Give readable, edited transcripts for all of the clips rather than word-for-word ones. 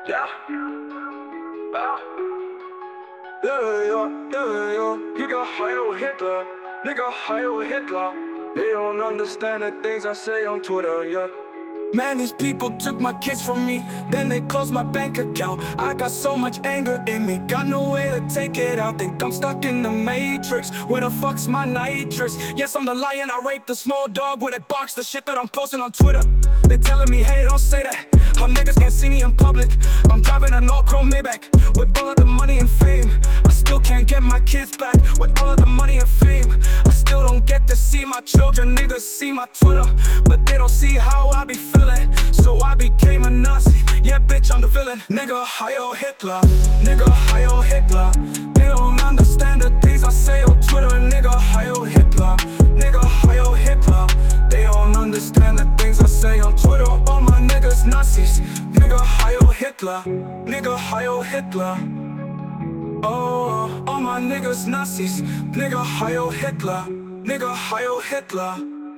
Yeah. Ah. Yeah. Nigga, Heil Hitler. Nigga, Heil Hitler. They don't understand the things I say on Twitter, yeah. Man, these people took my kids from me, then they closed my bank account. I got so much anger in me, got no way to take it out. Think I'm stuck in the matrix, where the fuck's my nitrous? Yes, I'm the lion, I raped the small dog where they box the shit that I'm posting on Twitter. They telling me, hey, don't say that, how niggas can't see me in public. I'm driving an all-chrome Maybach, with all of the money and fame. I still can't get my kids back, with all of the money and fame. I still don't get to see my children, niggas see my Twitter, but they don't see how I be feeling. So I became a Nazi, yeah bitch I'm the villain. Nigga, Heil Hitler, nigga, Heil Hitler. They don't understand the things I say on Twitter. Nigga, Heil Hitler, nigga, Heil Hitler. They don't understand the things I say on Twitter. All my niggas Nazis, nigga, Heil Hitler, nigga, Heil Hitler. Oh, all my niggas Nazis, nigga, Heil Hitler, nigga, Heil Hitler.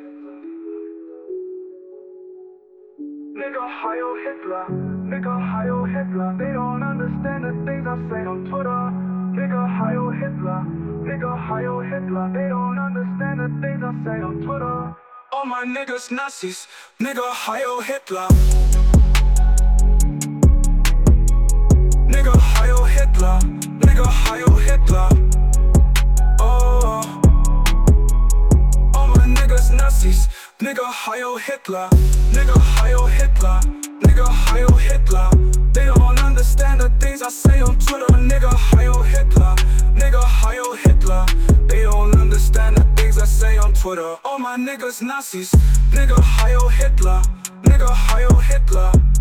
Nigga, Heil Hitler, nigga, Heil Hitler. They don't understand the things I say on Twitter. Nigga, Heil Hitler, nigga, Heil Hitler. They don't understand the things I say on Twitter. All my niggas Nazis, nigga, Heil Hitler. Nigga, Heil Hitler, nigga, Heil Hitler. Oh, all my niggas Nazis, nigga, Heil Hitler, nigga, Heil Hitler, nigga, Heil Hitler. They don't understand the things I say on Twitter. Nigga, Heil Hitler, nigga, Heil Hitler. They don't understand the things I say on Twitter. All my niggas Nazis, nigga, Heil Hitler, nigga, Heil Hitler.